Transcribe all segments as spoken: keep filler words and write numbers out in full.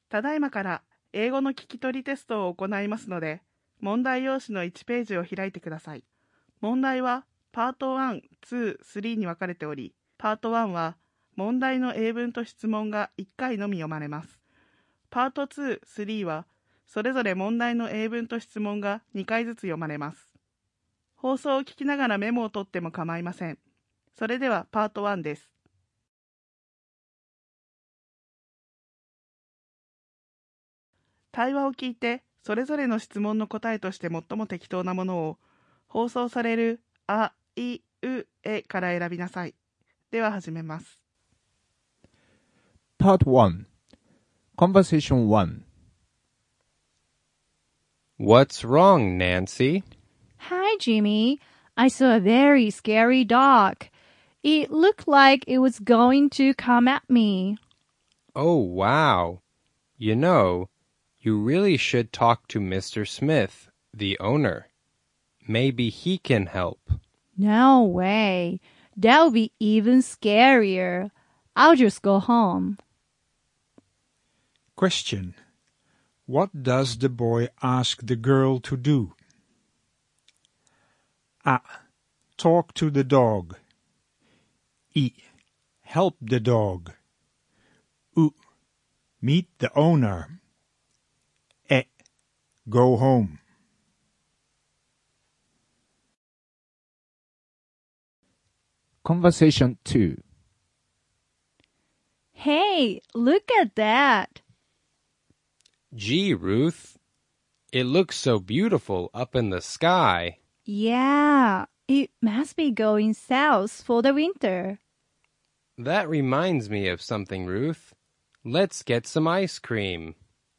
ただいまから英語の聞き取りテストを行いますので、問題用紙のいちページを開いてください。問題はパートワン、ツー、スリーに分かれており、パートワンは問題の英文と質問がいっかいのみ読まれます。パートツー、スリーはそれぞれ問題の英文と質問がにかいずつ読まれます。放送を聞きながらメモを取っても構いません。それではパートワンです。対話を聞いて、それぞれの質問の答えとして最も適当なものを、放送されるあ、い、う、えから選びなさい。では始めます。 Part one. Conversation one. What's wrong, Nancy? Hi, Jimmy. I saw a very scary dog. It looked like it was going to come at me. Oh, wow. You know, you really should talk to Mister Smith, the owner. Maybe he can help. No way. That would be even scarier. I'll just go home. Question. What does the boy ask the girl to do? A. Talk to the dog. E. Help the dog. U. Meet the owner. E. Go home. Conversation two. Hey, look at that. Gee, Ruth, it looks so beautiful up in the sky. Yeah, it must be going south for the winter. That reminds me of something, Ruth. Let's get some ice cream.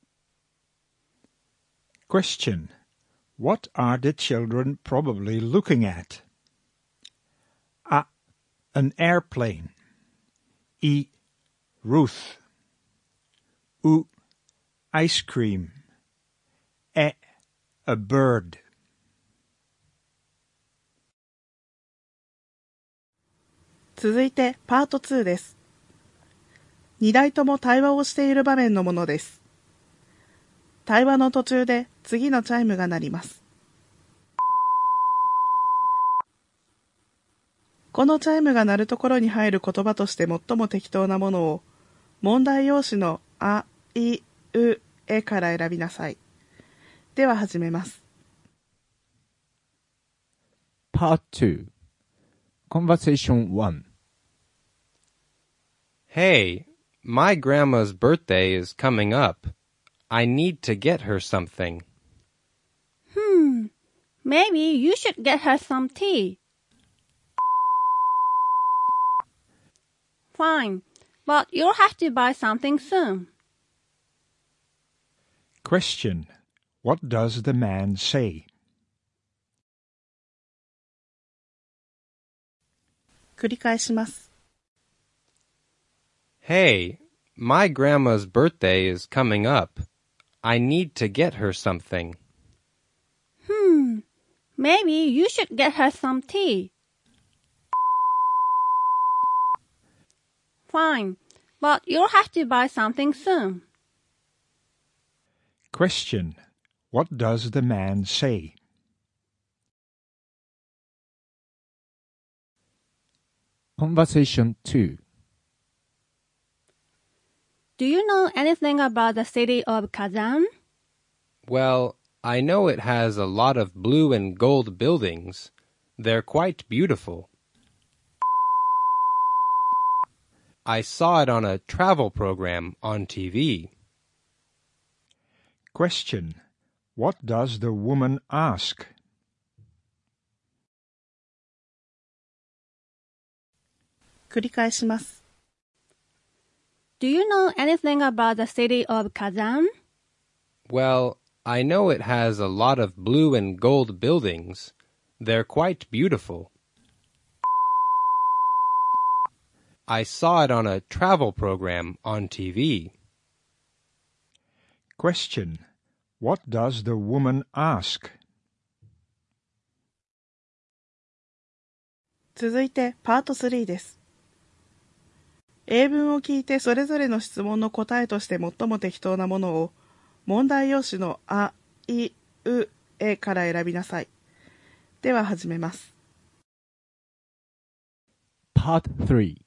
Question. What are the children probably looking at? A. An airplane. E. Ruth. U. Ice cream. E. A bird. 続いてパートツーです。にだいとも対話をしている場面のものです。対話の途中で次のチャイムが鳴ります。このチャイムが鳴るところに入る言葉として最も適当なものを、問題用紙のあ、い、う、えから選びなさい。では始めます。 Part two. Conversation one. Hey, my grandma's birthday is coming up. I need to get her something. Hmm, maybe you should get her some tea. Fine, but you'll have to buy something soon. Question. What does the man say? 繰り返します。 Hey, my grandma's birthday is coming up. I need to get her something. Hmm, maybe you should get her some tea. Fine, but you'll have to buy something soon. Question. What does the man say? Conversation two. Do you know anything about the city of Kazan? Well, I know it has a lot of blue and gold buildings. They're quite beautiful. I saw it on a travel program on T V. Question. What does the woman ask? 繰り返します。 Do you know anything about the city of Kazan? Well, I know it has a lot of blue and gold buildings. They're quite beautiful. I saw it on a travel program on T V. Question. What does the woman ask? 続いてパートスリーです。 英文を聞いてそれぞれの質問の答えとして最も適当なものを問題用紙のあ、い、う、えから選びなさい。では始めます。 Part three.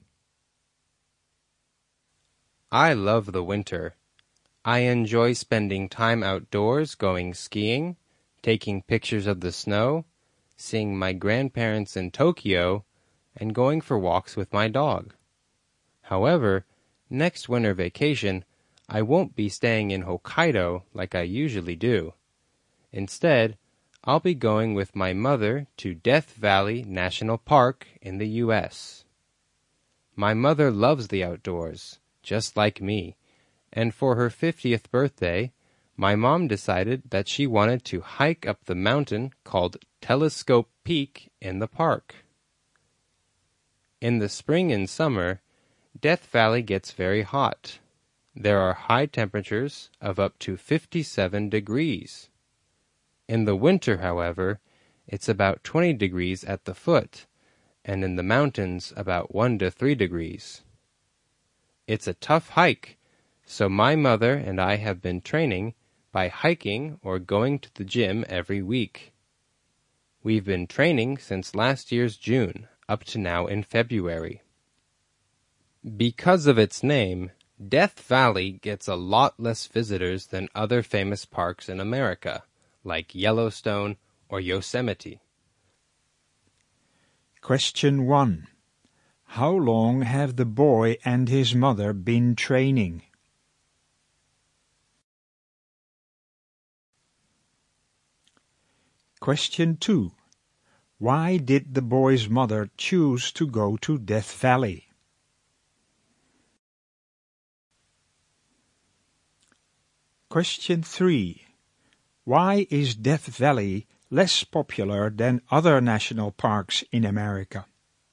I love the winter. I enjoy spending time outdoors going skiing, taking pictures of the snow, seeing my grandparents in Tokyo, and going for walks with my dog. However, next winter vacation, I won't be staying in Hokkaido like I usually do. Instead, I'll be going with my mother to Death Valley National Park in the U S. My mother loves the outdoors, just like me, and for her fiftieth birthday, my mom decided that she wanted to hike up the mountain called Telescope Peak in the park. In the spring and summer, Death Valley gets very hot. There are high temperatures of up to fifty-seven degrees. In the winter, however, it's about twenty degrees at the foot, and in the mountains about one to three degrees. It's a tough hike, so my mother and I have been training by hiking or going to the gym every week. We've been training since last year's June, up to now in February. Because of its name, Death Valley gets a lot less visitors than other famous parks in America, like Yellowstone or Yosemite. Question one. How long have the boy and his mother been training? Question two. Why did the boy's mother choose to go to Death Valley? Question three. Why is Death Valley less popular than other national parks in America?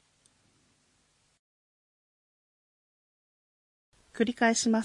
繰り返します。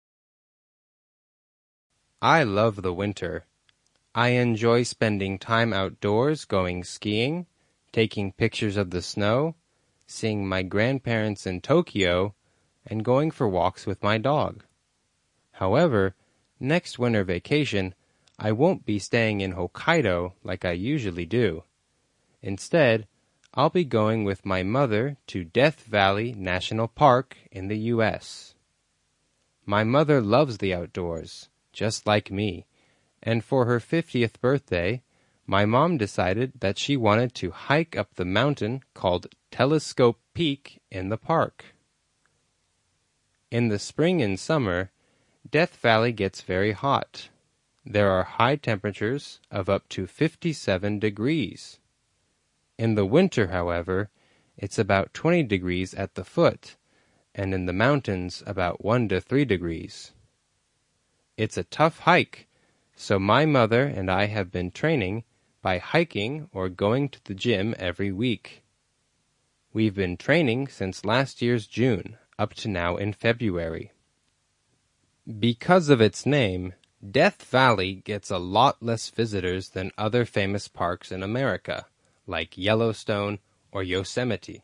I love the winter. I enjoy spending time outdoors going skiing, taking pictures of the snow, seeing my grandparents in Tokyo, and going for walks with my dog. However, next winter vacation, I won't be staying in Hokkaido like I usually do. Instead, I'll be going with my mother to Death Valley National Park in the U S. My mother loves the outdoors, just like me, and for her fiftieth birthday, my mom decided that she wanted to hike up the mountain called Telescope Peak in the park. In the spring and summer, Death Valley gets very hot. There are high temperatures of up to fifty-seven degrees. In the winter, however, it's about twenty degrees at the foot, and in the mountains about one to three degrees. It's a tough hike, so my mother and I have been training by hiking or going to the gym every week. We've been training since last year's June, up to now in February. Because of its name, Death Valley gets a lot less visitors than other famous parks in America, like Yellowstone or Yosemite.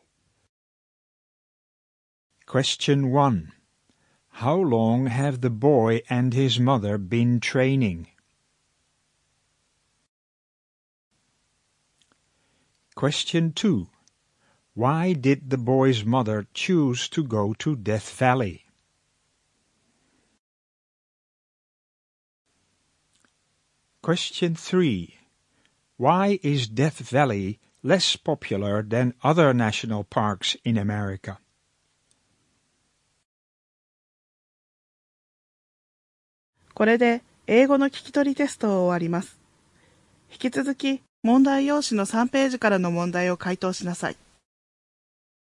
Question one. How long have the boy and his mother been training? Question two. Why did the boy's mother choose to go to Death Valley? Question three. Why is Death Valley less popular than other national parks in America? これで英語の聞き取りテストを終わります。引き続き問題用紙のさんページからの問題を回答しなさい。